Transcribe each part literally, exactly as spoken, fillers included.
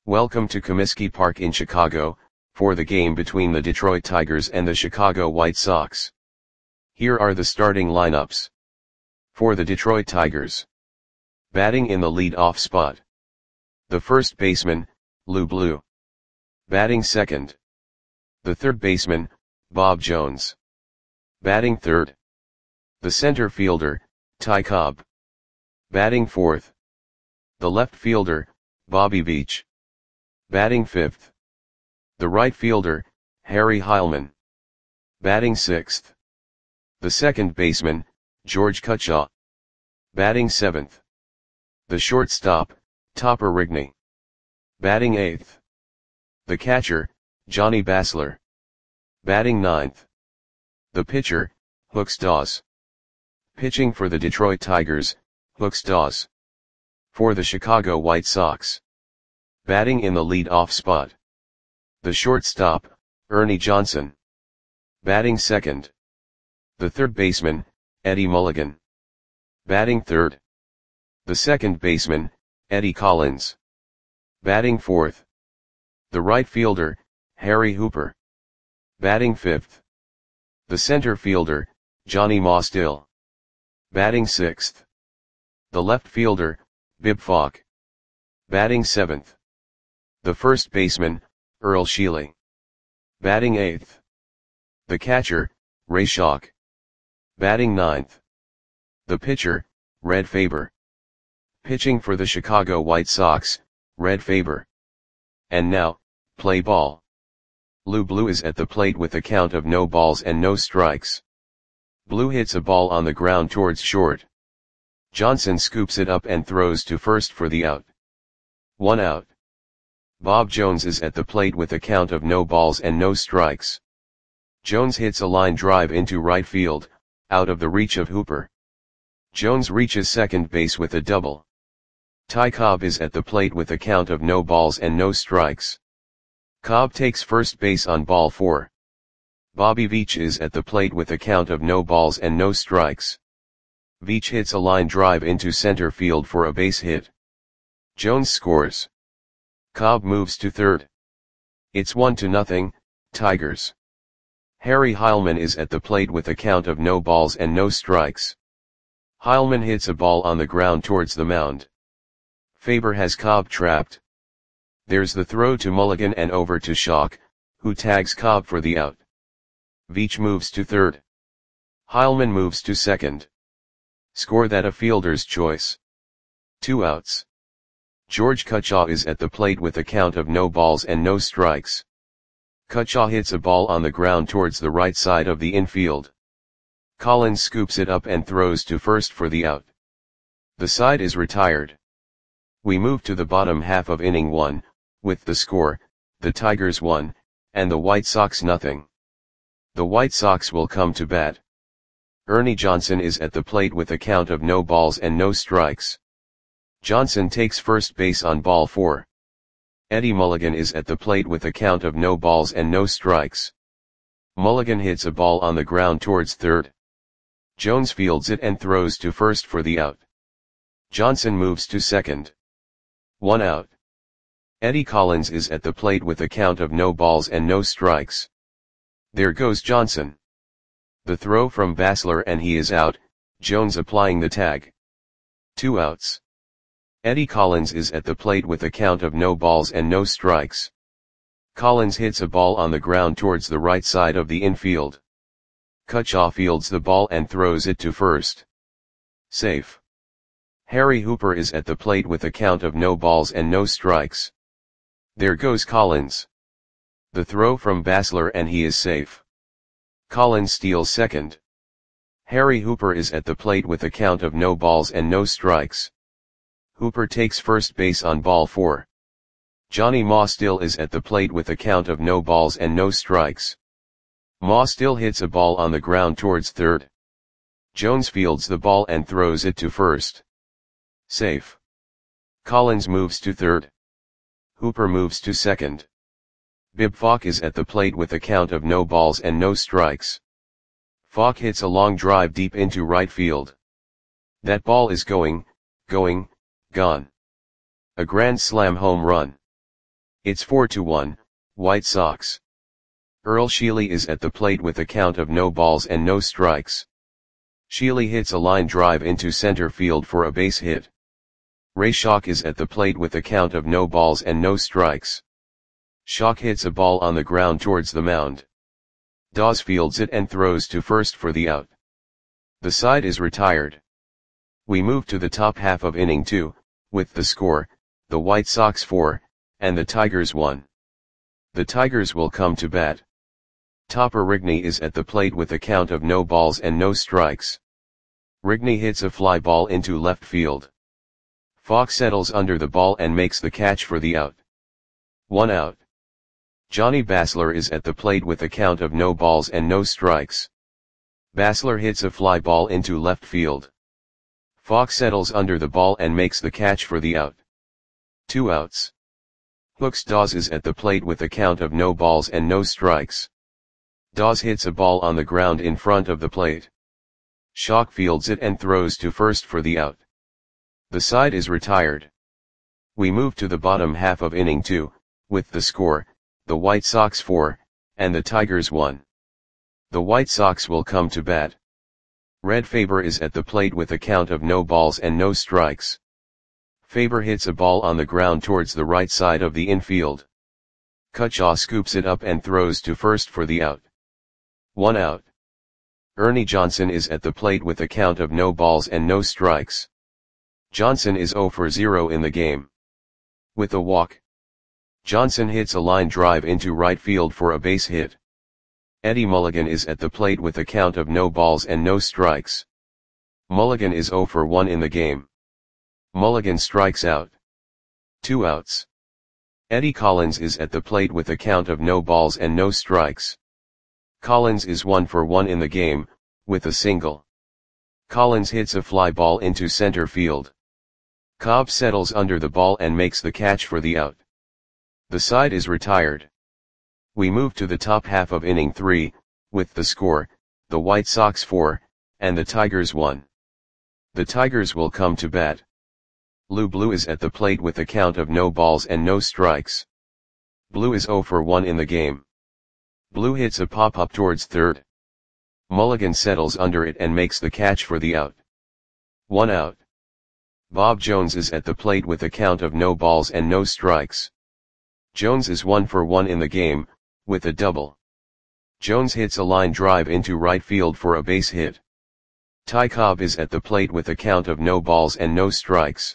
Welcome to Comiskey Park in Chicago, for the game between the Detroit Tigers and the Chicago White Sox. Here are the starting lineups. For the Detroit Tigers. Batting in the lead-off spot. The first baseman, Lou Blue. Batting second. The third baseman, Bob Jones. Batting third. The center fielder, Ty Cobb. Batting fourth. The left fielder, Bobby Veach. Batting fifth. The right fielder, Harry Heilmann. Batting sixth. The second baseman, George Cutshaw. Batting seventh. The shortstop, Topper Rigney. Batting eighth. The catcher, Johnny Basler. Batting ninth. The pitcher, Hooks Dawes. Pitching for the Detroit Tigers, Hooks Dawes. For the Chicago White Sox. Batting in the lead-off spot. The shortstop, Ernie Johnson. Batting second. The third baseman, Eddie Mulligan. Batting third. The second baseman, Eddie Collins. Batting fourth. The right fielder, Harry Hooper. Batting fifth. The center fielder, Johnny Mostill. Batting sixth. The left fielder, Bib Falk. Batting seventh. The first baseman, Earl Sheely. Batting eighth. The catcher, Ray Schalk. Batting ninth. The pitcher, Red Faber. Pitching for the Chicago White Sox, Red Faber. And now, play ball. Lou Blue is at the plate with a count of no balls and no strikes. Blue hits a ball on the ground towards short. Johnson scoops it up and throws to first for the out. One out. Bob Jones is at the plate with a count of no balls and no strikes. Jones hits a line drive into right field, out of the reach of Hooper. Jones reaches second base with a double. Ty Cobb is at the plate with a count of no balls and no strikes. Cobb takes first base on ball four. Bobby Veach is at the plate with a count of no balls and no strikes. Veach hits a line drive into center field for a base hit. Jones scores. Cobb moves to third. It's one to nothing, Tigers. Harry Heilmann is at the plate with a count of no balls and no strikes. Heilmann hits a ball on the ground towards the mound. Faber has Cobb trapped. There's the throw to Mulligan and over to Schalk, who tags Cobb for the out. Veach moves to third. Heilmann moves to second. Score that a fielder's choice. Two outs. George Cutshaw is at the plate with a count of no balls and no strikes. Cutshaw hits a ball on the ground towards the right side of the infield. Collins scoops it up and throws to first for the out. The side is retired. We move to the bottom half of inning one, with the score, the Tigers one, and the White Sox nothing. The White Sox will come to bat. Ernie Johnson is at the plate with a count of no balls and no strikes. Johnson takes first base on ball four. Eddie Mulligan is at the plate with a count of no balls and no strikes. Mulligan hits a ball on the ground towards third. Jones fields it and throws to first for the out. Johnson moves to second. One out. Eddie Collins is at the plate with a count of no balls and no strikes. There goes Johnson. The throw from Basler and he is out, Jones applying the tag. Two outs. Eddie Collins is at the plate with a count of no balls and no strikes. Collins hits a ball on the ground towards the right side of the infield. Cutshaw fields the ball and throws it to first. Safe. Harry Hooper is at the plate with a count of no balls and no strikes. There goes Collins. The throw from Basler and he is safe. Collins steals second. Harry Hooper is at the plate with a count of no balls and no strikes. Hooper takes first base on ball four. Johnny Mostill is at the plate with a count of no balls and no strikes. Mostill hits a ball on the ground towards third. Jones fields the ball and throws it to first. Safe. Collins moves to third. Hooper moves to second. Bib Falk is at the plate with a count of no balls and no strikes. Falk hits a long drive deep into right field. That ball is going, going, gone. A grand slam home run. It's four to one, White Sox. Earl Sheely is at the plate with a count of no balls and no strikes. Sheely hits a line drive into center field for a base hit. Ray Schock is at the plate with a count of no balls and no strikes. Schock hits a ball on the ground towards the mound. Dawes fields it and throws to first for the out. The side is retired. We move to the top half of inning two, with the score, the White Sox four, and the Tigers one. The Tigers will come to bat. Topper Rigney is at the plate with a count of no balls and no strikes. Rigney hits a fly ball into left field. Falk settles under the ball and makes the catch for the out. One out. Johnny Basler is at the plate with a count of no balls and no strikes. Basler hits a fly ball into left field. Falk settles under the ball and makes the catch for the out. Two outs. Hooks Dawes is at the plate with a count of no balls and no strikes. Dawes hits a ball on the ground in front of the plate. Schock fields it and throws to first for the out. The side is retired. We move to the bottom half of inning two, with the score, the White Sox four, and the Tigers one. The White Sox will come to bat. Red Faber is at the plate with a count of no balls and no strikes. Faber hits a ball on the ground towards the right side of the infield. Cutchaw scoops it up and throws to first for the out. One out. Ernie Johnson is at the plate with a count of no balls and no strikes. Johnson is zero for zero in the game. With a walk. Johnson hits a line drive into right field for a base hit. Eddie Mulligan is at the plate with a count of no balls and no strikes. Mulligan is zero for one in the game. Mulligan strikes out. Two outs. Eddie Collins is at the plate with a count of no balls and no strikes. Collins is one for one in the game, with a single. Collins hits a fly ball into center field. Cobb settles under the ball and makes the catch for the out. The side is retired. We move to the top half of inning three, with the score, the White Sox four, and the Tigers one. The Tigers will come to bat. Lou Blue is at the plate with a count of no balls and no strikes. Blue is zero for one in the game. Blue hits a pop-up towards third. Mulligan settles under it and makes the catch for the out. One out. Bob Jones is at the plate with a count of no balls and no strikes. Jones is one for one in the game, with a double. Jones hits a line drive into right field for a base hit. Ty Cobb is at the plate with a count of no balls and no strikes.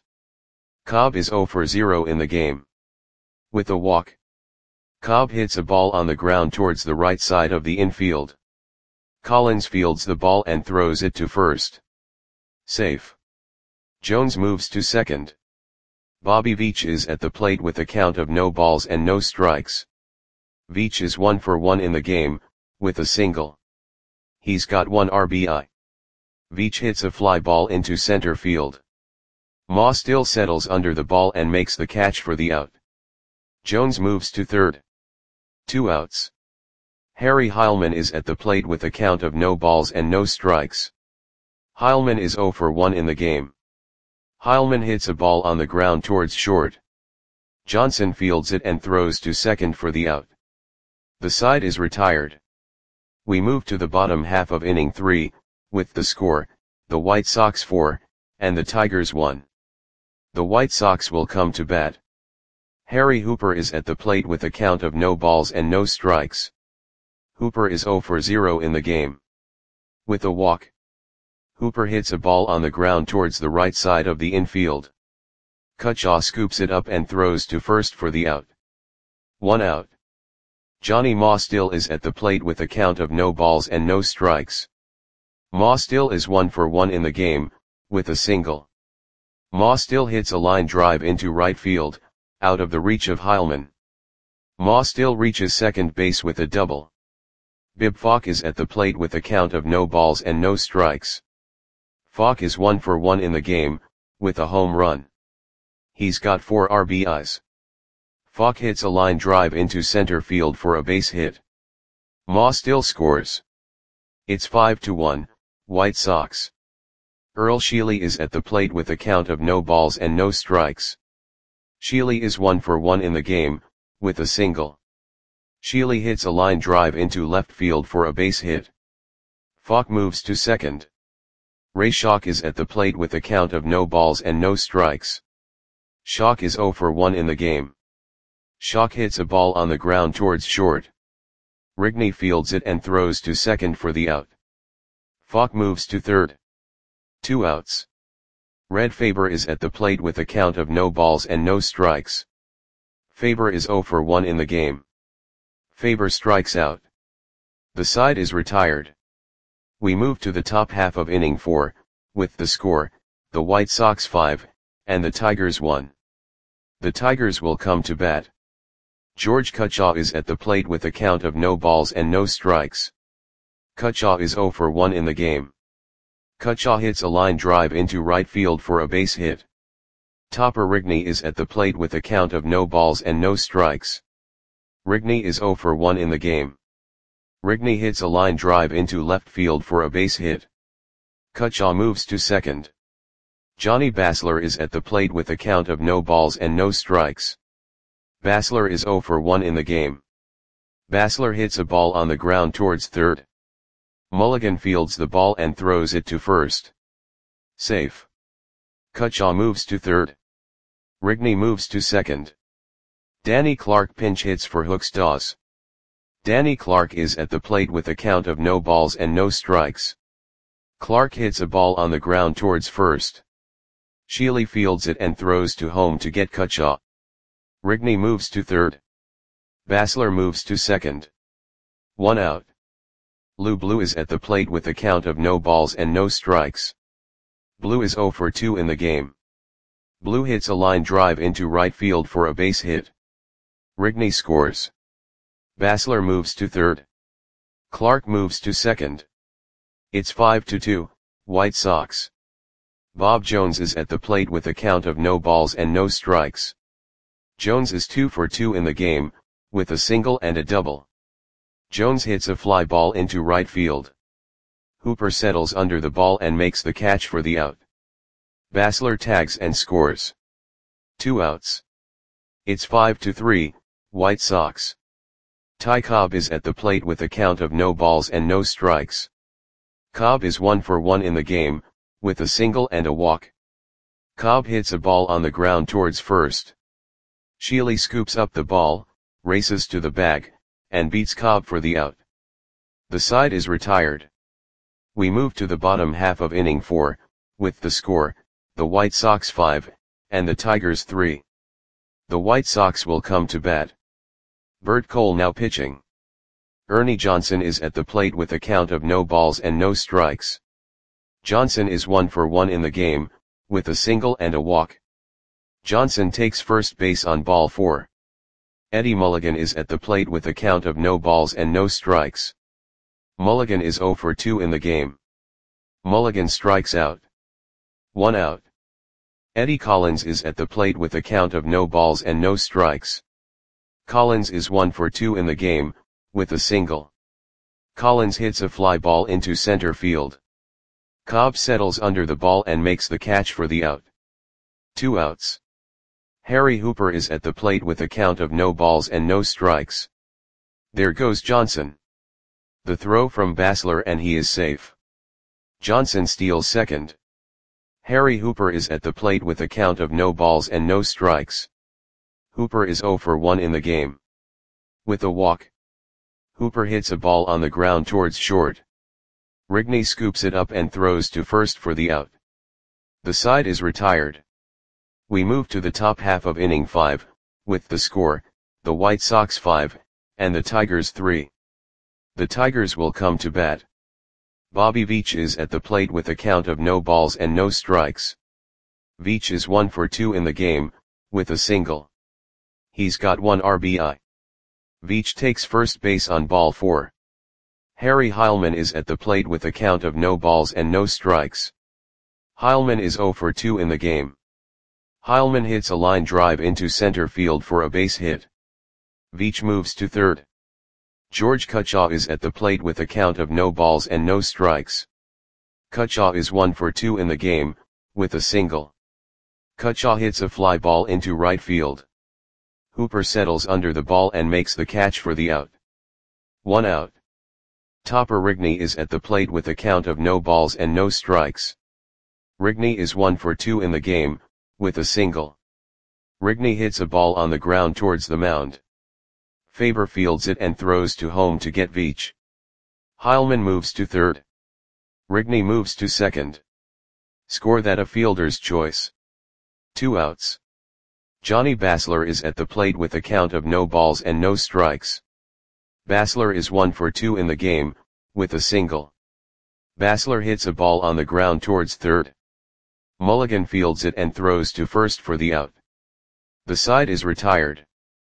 Cobb is zero for zero in the game. With a walk. Cobb hits a ball on the ground towards the right side of the infield. Collins fields the ball and throws it to first. Safe. Jones moves to second. Bobby Veach is at the plate with a count of no balls and no strikes. Veach is one for one in the game, with a single. He's got one R B I. Veach hits a fly ball into center field. Ma still settles under the ball and makes the catch for the out. Jones moves to third. Two outs. Harry Heilman is at the plate with a count of no balls and no strikes. Heilman is zero for one in the game. Heilman hits a ball on the ground towards short. Johnson fields it and throws to second for the out. The side is retired. We move to the bottom half of inning three, with the score, the White Sox four, and the Tigers one. The White Sox will come to bat. Harry Hooper is at the plate with a count of no balls and no strikes. Hooper is zero for zero in the game. With a walk. Hooper hits a ball on the ground towards the right side of the infield. Cutchaw scoops it up and throws to first for the out. One out. Johnny Ma Still is at the plate with a count of no balls and no strikes. Ma Still is one for one in the game, with a single. Ma Still hits a line drive into right field, out of the reach of Heilman. Ma Still reaches second base with a double. Bib Falk is at the plate with a count of no balls and no strikes. Falk is one for one in the game, with a home run. He's got four R B Is. Falk hits a line drive into center field for a base hit. Ma Still scores. It's five to one, White Sox. Earl Sheely is at the plate with a count of no balls and no strikes. Sheely is one for one in the game, with a single. Sheely hits a line drive into left field for a base hit. Falk moves to second. Ray Schalk is at the plate with a count of no balls and no strikes. Schalk is zero for one in the game. Schalk hits a ball on the ground towards short. Rigney fields it and throws to second for the out. Falk moves to third. Two outs. Red Faber is at the plate with a count of no balls and no strikes. Faber is zero for one in the game. Faber strikes out. The side is retired. We move to the top half of inning four, with the score, the White Sox five, and the Tigers one. The Tigers will come to bat. George Cutchaw is at the plate with a count of no balls and no strikes. Cutchaw is zero for one in the game. Cutchaw hits a line drive into right field for a base hit. Topper Rigney is at the plate with a count of no balls and no strikes. Rigney is zero for one in the game. Rigney hits a line drive into left field for a base hit. Cutchaw moves to second. Johnny Basler is at the plate with a count of no balls and no strikes. Basler is zero for one in the game. Basler hits a ball on the ground towards third. Mulligan fields the ball and throws it to first. Safe. Cutchaw moves to third. Rigney moves to second. Danny Clark pinch hits for Hooks Dawes. Danny Clark is at the plate with a count of no balls and no strikes. Clark hits a ball on the ground towards first. Sheely fields it and throws to home to get Cutchaw. Rigney moves to third. Basler moves to second. One out. Lou Blue is at the plate with a count of no balls and no strikes. Blue is zero for two in the game. Blue hits a line drive into right field for a base hit. Rigney scores. Basler moves to third. Clark moves to second. It's five to two, White Sox. Bob Jones is at the plate with a count of no balls and no strikes. Jones is two for two in the game, with a single and a double. Jones hits a fly ball into right field. Hooper settles under the ball and makes the catch for the out. Basler tags and scores. Two outs. It's five to three, White Sox. Ty Cobb is at the plate with a count of no balls and no strikes. Cobb is one for one in the game, with a single and a walk. Cobb hits a ball on the ground towards first. Sheely scoops up the ball, races to the bag, and beats Cobb for the out. The side is retired. We move to the bottom half of inning four, with the score, the White Sox five, and the Tigers three. The White Sox will come to bat. Bert Cole now pitching. Ernie Johnson is at the plate with a count of no balls and no strikes. Johnson is one for one in the game, with a single and a walk. Johnson takes first base on ball four. Eddie Mulligan is at the plate with a count of no balls and no strikes. Mulligan is zero for two in the game. Mulligan strikes out. One out. Eddie Collins is at the plate with a count of no balls and no strikes. Collins is one for two in the game, with a single. Collins hits a fly ball into center field. Cobb settles under the ball and makes the catch for the out. Two outs. Harry Hooper is at the plate with a count of no balls and no strikes. There goes Johnson. The throw from Basler and he is safe. Johnson steals second. Harry Hooper is at the plate with a count of no balls and no strikes. Hooper is zero for one in the game. With a walk. Hooper hits a ball on the ground towards short. Rigney scoops it up and throws to first for the out. The side is retired. We move to the top half of inning five, with the score, the White Sox five, and the Tigers three. The Tigers will come to bat. Bobby Veach is at the plate with a count of no balls and no strikes. Veach is one for two in the game, with a single. He's got one R B I. Veach takes first base on ball four. Harry Heilman is at the plate with a count of no balls and no strikes. Heilman is zero for two in the game. Heilman hits a line drive into center field for a base hit. Veach moves to third. George Cutchaw is at the plate with a count of no balls and no strikes. Cutchaw is one for two in the game, with a single. Cutchaw hits a fly ball into right field. Hooper settles under the ball and makes the catch for the out. One out. Topper Rigney is at the plate with a count of no balls and no strikes. Rigney is one for two in the game, with a single. Rigney hits a ball on the ground towards the mound. Faber fields it and throws to home to get Veach. Heilman moves to third. Rigney moves to second. Score that a fielder's choice. Two outs. Johnny Basler is at the plate with a count of no balls and no strikes. Basler is one for two in the game, with a single. Basler hits a ball on the ground towards third. Mulligan fields it and throws to first for the out. The side is retired.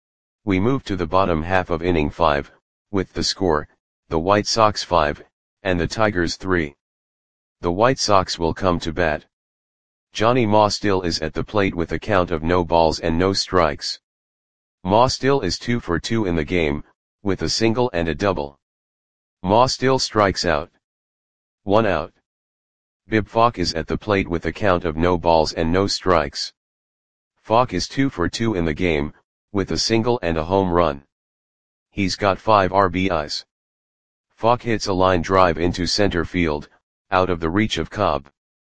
We move to the bottom half of inning five, with the score, the White Sox five, and the Tigers three. The White Sox will come to bat. Johnny Ma still is at the plate with a count of no balls and no strikes. Ma still is two for two in the game, with a single and a double. Ma still strikes out. One out. Bib Falk is at the plate with a count of no balls and no strikes. Falk is two for two in the game, with a single and a home run. He's got five R B Is. Falk hits a line drive into center field, out of the reach of Cobb.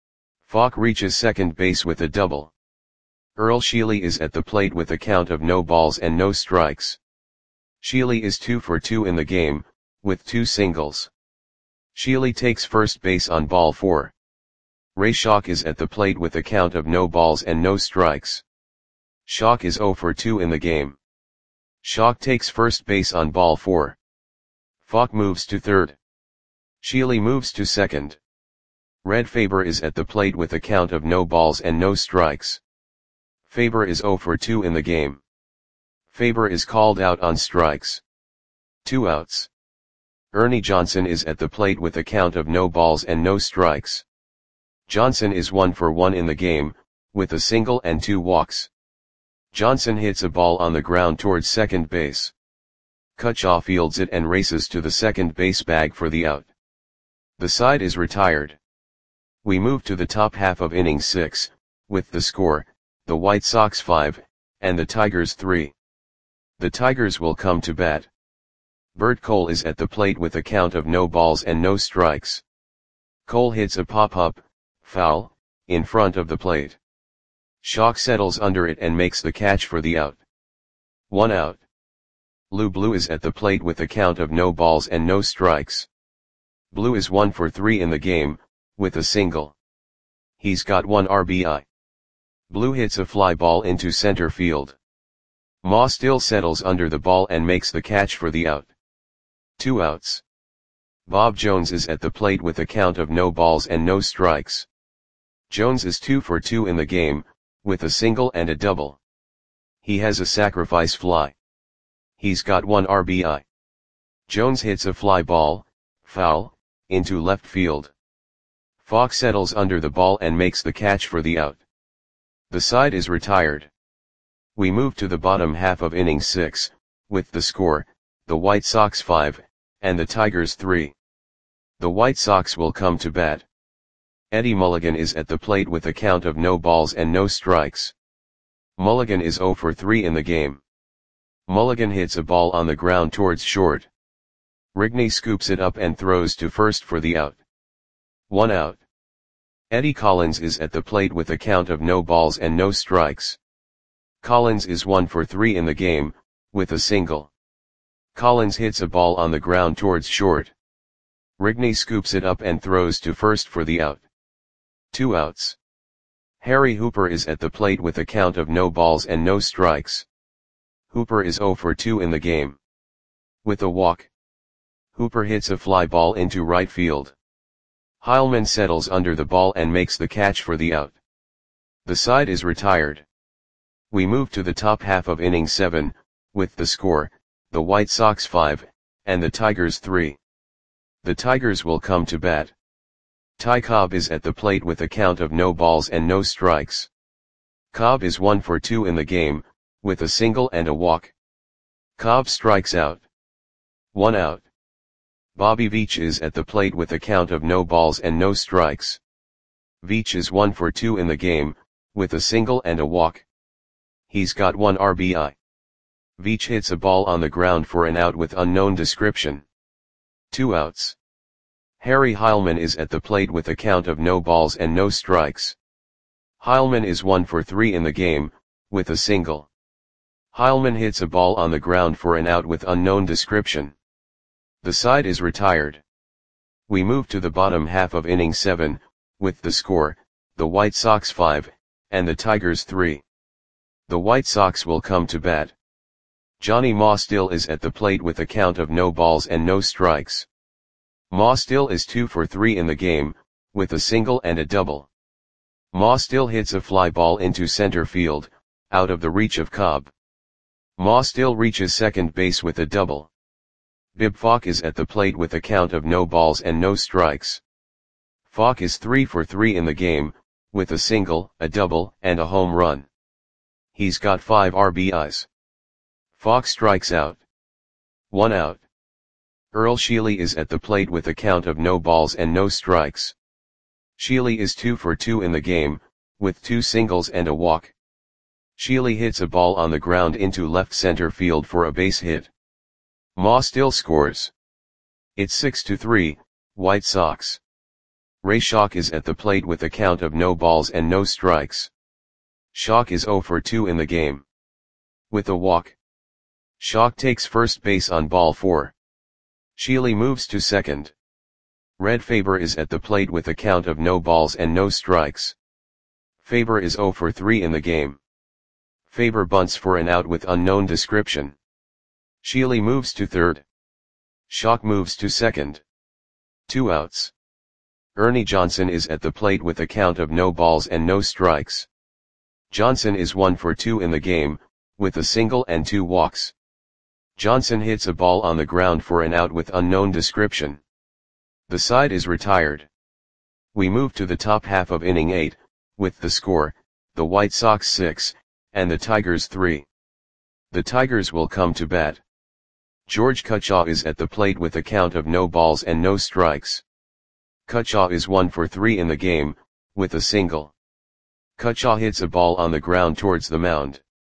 Falk reaches second base with a double. Earl Sheely is at the plate with a count of no balls and no strikes. Sheely is two for two in the game, with two singles. Sheely takes first base on ball four. Ray Schock is at the plate with a count of no balls and no strikes. Schock is zero for two in the game. Schock takes first base on ball four. Falk moves to third. Sheely moves to second. Red Faber is at the plate with a count of no balls and no strikes. Faber is zero for two in the game. Faber is called out on strikes. Two outs. Ernie Johnson is at the plate with a count of no balls and no strikes. Johnson is one for one in the game, with a single and two walks. Johnson hits a ball on the ground towards second base. Cutchaw fields it and races to the second base bag for the out. The side is retired. We move to the top half of inning six, with the score, the White Sox five, and the Tigers three. The Tigers will come to bat. Bert Cole is at the plate with a count of no balls and no strikes. Cole hits a pop-up, foul, in front of the plate. Schock settles under it and makes the catch for the out. One out. Lou Blue is at the plate with a count of no balls and no strikes. Blue is one for three in the game, with a single. He's got one R B I. Blue hits a fly ball into center field. Ma still settles under the ball and makes the catch for the out. Two outs. Bob Jones is at the plate with a count of no balls and no strikes. Jones is two for two in the game, with a single and a double. He has a sacrifice fly. He's got one R B I. Jones hits a fly ball, foul, into left field. Falk settles under the ball and makes the catch for the out. The side is retired. We move to the bottom half of inning six, with the score, the White Sox five, and the Tigers three. The White Sox will come to bat. Eddie Mulligan is at the plate with a count of no balls and no strikes. Mulligan is zero for three in the game. Mulligan hits a ball on the ground towards short. Rigney scoops it up and throws to first for the out. One out. Eddie Collins is at the plate with a count of no balls and no strikes. Collins is one for three in the game, with a single. Collins hits a ball on the ground towards short. Rigney scoops it up and throws to first for the out. Two outs. Harry Hooper is at the plate with a count of no balls and no strikes. Hooper is zero for two in the game. With a walk. Hooper hits a fly ball into right field. Heilman settles under the ball and makes the catch for the out. The side is retired. We move to the top half of inning seven, with the score, the White Sox five, and the Tigers three. The Tigers will come to bat. Ty Cobb is at the plate with a count of no balls and no strikes. Cobb is one for two in the game, with a single and a walk. Cobb strikes out. One out. Bobby Veach is at the plate with a count of no balls and no strikes. Veach is one for two in the game, with a single and a walk. He's got one R B I. Veach hits a ball on the ground for an out with unknown description. Two outs. Harry Heilman is at the plate with a count of no balls and no strikes. Heilman is one for three in the game, with a single. Heilman hits a ball on the ground for an out with unknown description. The side is retired. We move to the bottom half of inning seven, with the score, the White Sox five, and the Tigers three. The White Sox will come to bat. Johnny Mostill is at the plate with a count of no balls and no strikes. Mostill is two for three in the game, with a single and a double. Mostill hits a fly ball into center field, out of the reach of Cobb. Mostill reaches second base with a double. Bib Falk is at the plate with a count of no balls and no strikes. Falk is three for three in the game, with a single, a double, and a home run. He's got five R B Is. Falk strikes out. One out. Earl Sheely is at the plate with a count of no balls and no strikes. Sheely is two for two in the game, with two singles and a walk. Sheely hits a ball on the ground into left center field for a base hit. Mostill scores. It's six to three, White Sox. Ray Schalk is at the plate with a count of no balls and no strikes. Schalk is zero for two in the game. With a walk. Schalk takes first base on ball four. Sheely moves to second. Red Faber is at the plate with a count of no balls and no strikes. Faber is zero for three in the game. Faber bunts for an out with unknown description. Sheely moves to third. Schalk moves to second. Two outs. Ernie Johnson is at the plate with a count of no balls and no strikes. Johnson is one for two in the game, with a single and two walks. Johnson hits a ball on the ground for an out with unknown description. The side is retired. We move to the top half of inning eight, with the score, the White Sox six, and the Tigers three. The Tigers will come to bat. George Cutchaw is at the plate with a count of no balls and no strikes. Cutchaw is one for three in the game, with a single. Cutchaw hits a ball on the ground towards the mound.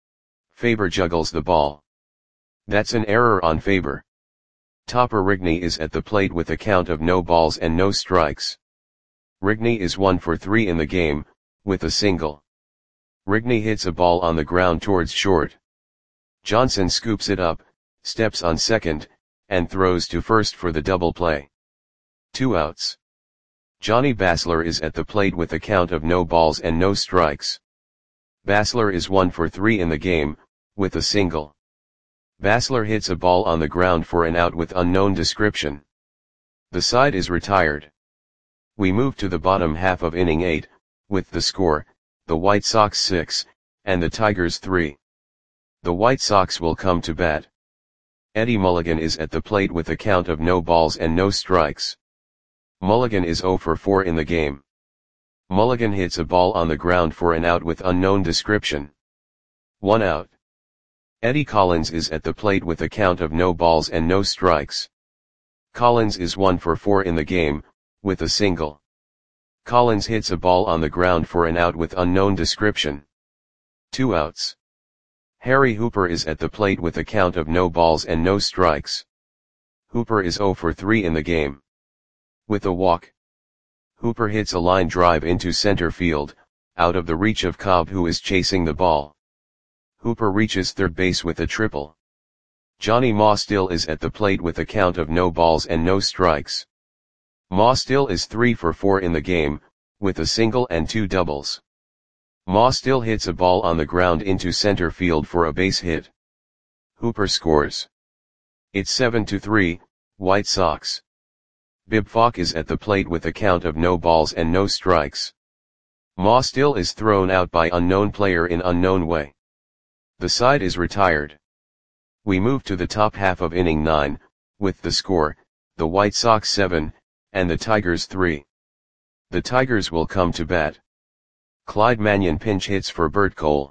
Faber juggles the ball. That's an error on Faber. Topper Rigney is at the plate with a count of no balls and no strikes. Rigney is one for three in the game, with a single. Rigney hits a ball on the ground towards short. Johnson scoops it up, steps on second, and throws to first for the double play. Two outs. Johnny Basler is at the plate with a count of no balls and no strikes. Basler is one for three in the game, with a single. Basler hits a ball on the ground for an out with unknown description. The side is retired. We move to the bottom half of inning eight, with the score, the White Sox six, and the Tigers three. The White Sox will come to bat. Eddie Mulligan is at the plate with a count of no balls and no strikes. Mulligan is zero for four in the game. Mulligan hits a ball on the ground for an out with unknown description. One out. Eddie Collins is at the plate with a count of no balls and no strikes. Collins is one for four in the game, with a single. Collins hits a ball on the ground for an out with unknown description. Two outs. Harry Hooper is at the plate with a count of no balls and no strikes. Hooper is zero for three in the game. With a walk. Hooper hits a line drive into center field, out of the reach of Cobb, who is chasing the ball. Hooper reaches third base with a triple. Johnny Mostill is at the plate with a count of no balls and no strikes. Mostill is three for four in the game, with a single and two doubles. Mostill hits a ball on the ground into center field for a base hit. Hooper scores. It's seven to three, White Sox. Bib Falk is at the plate with a count of no balls and no strikes. Mostill is thrown out by unknown player in unknown way. The side is retired. We move to the top half of inning nine, with the score, the White Sox seven, and the Tigers three. The Tigers will come to bat. Clyde Mannion pinch hits for Bert Cole.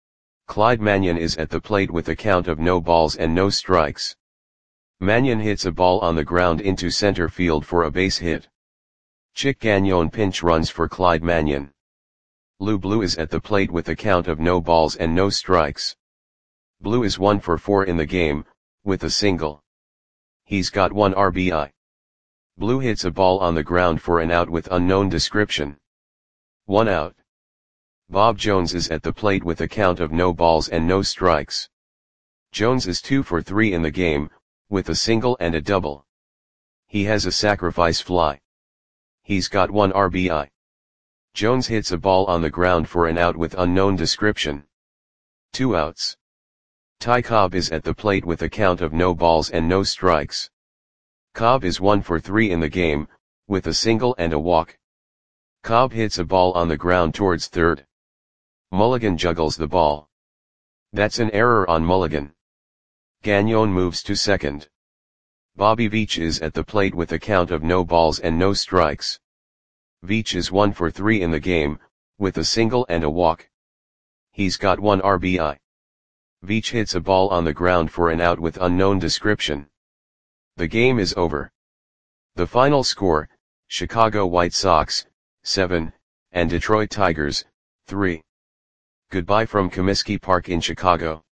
Clyde Mannion is at the plate with a count of no balls and no strikes. Mannion hits a ball on the ground into center field for a base hit. Chick Gagnon pinch runs for Clyde Mannion. Lou Blue is at the plate with a count of no balls and no strikes. Blue is one for four in the game, with a single. He's got one R B I. Blue hits a ball on the ground for an out with unknown description. One out. Bob Jones is at the plate with a count of no balls and no strikes. Jones is two for three in the game, with a single and a double. He has a sacrifice fly. He's got one R B I. Jones hits a ball on the ground for an out with unknown description. Two outs. Ty Cobb is at the plate with a count of no balls and no strikes. Cobb is one for three in the game, with a single and a walk. Cobb hits a ball on the ground towards third. Mulligan juggles the ball. That's an error on Mulligan. Gagnon moves to second. Bobby Veach is at the plate with a count of no balls and no strikes. Veach is one for three in the game, with a single and a walk. He's got one R B I. Veach hits a ball on the ground for an out with unknown description. The game is over. The final score, Chicago White Sox, seven, and Detroit Tigers, three. Goodbye from Comiskey Park in Chicago.